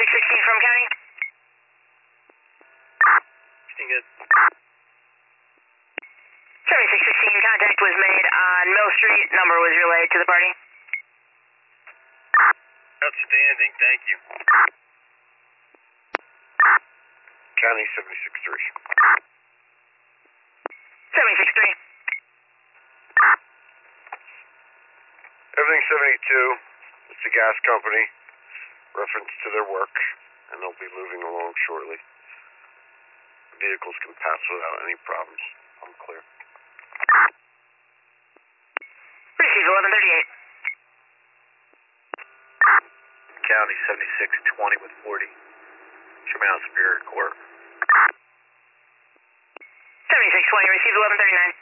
7616 from County. Good. 7616, contact was made on Mill Street. Number was relayed to the party. Outstanding, thank you. County 763. 763. Everything 72. It's the gas company. Reference to their work, and they'll be moving along shortly. Vehicles can pass without any problems. I'm clear. Received 1138. County 7620 with 40. Show me out Superior Court. 7620, received 1139.